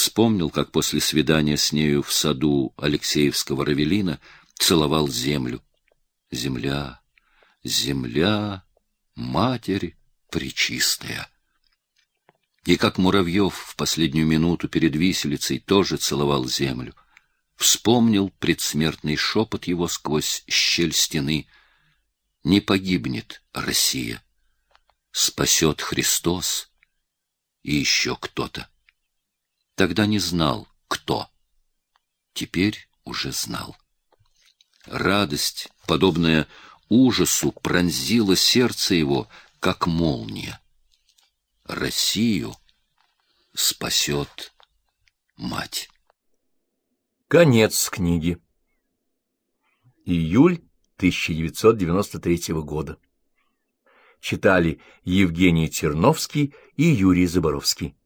Вспомнил, как после свидания с нею в саду Алексеевского Равелина целовал землю. Земля, земля, Матерь пречистая. И как Муравьев в последнюю минуту перед виселицей тоже целовал землю. Вспомнил предсмертный шепот его сквозь щель стены: «Не погибнет Россия, спасет Христос и еще кто-то». Тогда не знал, кто. Теперь уже знал. Радость, подобная ужасу, пронзила сердце его, как молния. Россию спасет мать. Конец книги. Июль 1993 года. Читали Евгений Терновский и Юрий Заборовский.